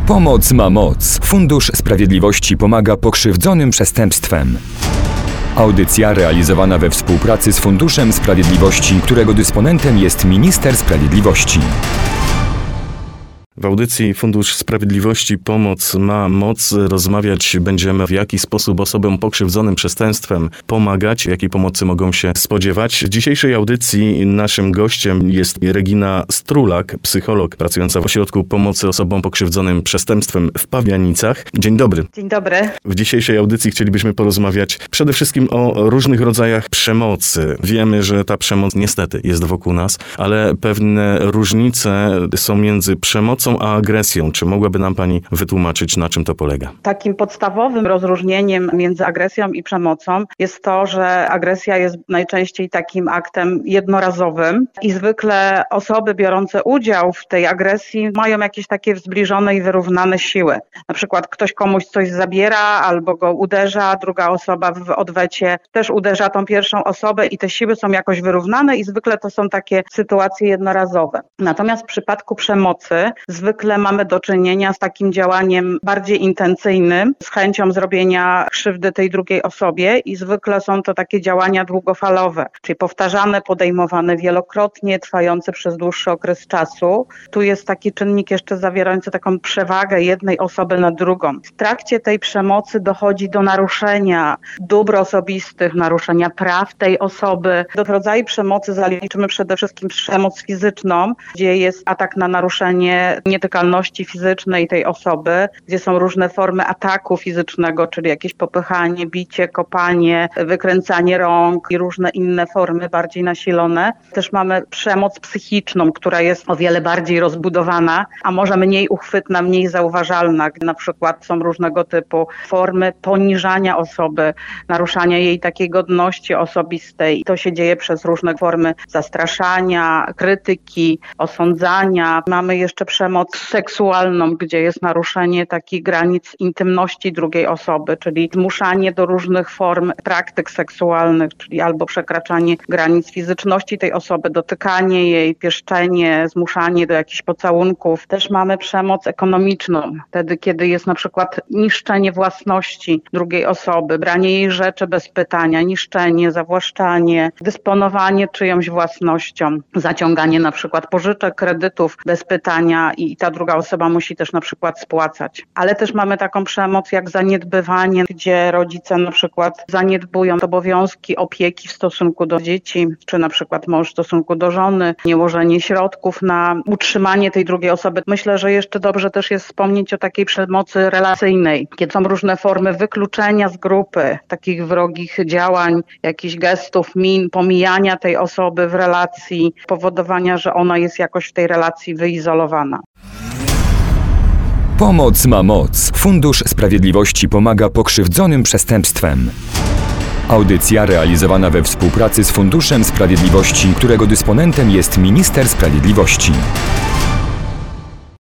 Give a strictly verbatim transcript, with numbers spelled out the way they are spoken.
Pomoc ma moc. Fundusz Sprawiedliwości pomaga pokrzywdzonym przestępstwem. Audycja realizowana we współpracy z Funduszem Sprawiedliwości, którego dysponentem jest Minister Sprawiedliwości. W audycji Fundusz Sprawiedliwości Pomoc ma moc. Rozmawiać będziemy, w jaki sposób osobom pokrzywdzonym przestępstwem pomagać, jakiej pomocy mogą się spodziewać. W dzisiejszej audycji naszym gościem jest Regina Strulak, psycholog pracująca w Ośrodku Pomocy Osobom Pokrzywdzonym Przestępstwem w Pawianicach. Dzień dobry. Dzień dobry. W dzisiejszej audycji chcielibyśmy porozmawiać przede wszystkim o różnych rodzajach przemocy. Wiemy, że ta przemoc niestety jest wokół nas, ale pewne różnice są między przemocą a agresją. Czy mogłaby nam Pani wytłumaczyć, na czym to polega? Takim podstawowym rozróżnieniem między agresją i przemocą jest to, że agresja jest najczęściej takim aktem jednorazowym i zwykle osoby biorące udział w tej agresji mają jakieś takie zbliżone i wyrównane siły. Na przykład ktoś komuś coś zabiera albo go uderza, druga osoba w odwecie też uderza tą pierwszą osobę i te siły są jakoś wyrównane i zwykle to są takie sytuacje jednorazowe. Natomiast w przypadku przemocy zwykle mamy do czynienia z takim działaniem bardziej intencyjnym, z chęcią zrobienia krzywdy tej drugiej osobie i zwykle są to takie działania długofalowe, czyli powtarzane, podejmowane wielokrotnie, trwające przez dłuższy okres czasu. Tu jest taki czynnik jeszcze zawierający taką przewagę jednej osoby nad drugą. W trakcie tej przemocy dochodzi do naruszenia dóbr osobistych, naruszenia praw tej osoby. Do rodzaju przemocy zaliczymy przede wszystkim przemoc fizyczną, gdzie jest atak na naruszenie nietykalności fizycznej tej osoby, gdzie są różne formy ataku fizycznego, czyli jakieś popychanie, bicie, kopanie, wykręcanie rąk i różne inne formy bardziej nasilone. Też mamy przemoc psychiczną, która jest o wiele bardziej rozbudowana, a może mniej uchwytna, mniej zauważalna. Na przykład są różnego typu formy poniżania osoby, naruszania jej takiej godności osobistej. I to się dzieje przez różne formy zastraszania, krytyki, osądzania. Mamy jeszcze przemoc seksualną, gdzie jest naruszenie takich granic intymności drugiej osoby, czyli zmuszanie do różnych form praktyk seksualnych, czyli albo przekraczanie granic fizyczności tej osoby, dotykanie jej, pieszczenie, zmuszanie do jakichś pocałunków. Też mamy przemoc ekonomiczną, wtedy kiedy jest na przykład niszczenie własności drugiej osoby, branie jej rzeczy bez pytania, niszczenie, zawłaszczanie, dysponowanie czyjąś własnością, zaciąganie na przykład pożyczek, kredytów bez pytania i ta druga osoba musi też na przykład spłacać. Ale też mamy taką przemoc jak zaniedbywanie, gdzie rodzice na przykład zaniedbują obowiązki opieki w stosunku do dzieci, czy na przykład mąż w stosunku do żony, niełożenie środków na utrzymanie tej drugiej osoby. Myślę, że jeszcze dobrze też jest wspomnieć o takiej przemocy relacyjnej, kiedy są różne formy wykluczenia z grupy, takich wrogich działań, jakichś gestów, min, pomijania tej osoby w relacji, powodowania, że ona jest jakoś w tej relacji wyizolowana. Pomoc ma moc. Fundusz Sprawiedliwości pomaga pokrzywdzonym przestępstwem. Audycja realizowana we współpracy z Funduszem Sprawiedliwości, którego dysponentem jest Minister Sprawiedliwości.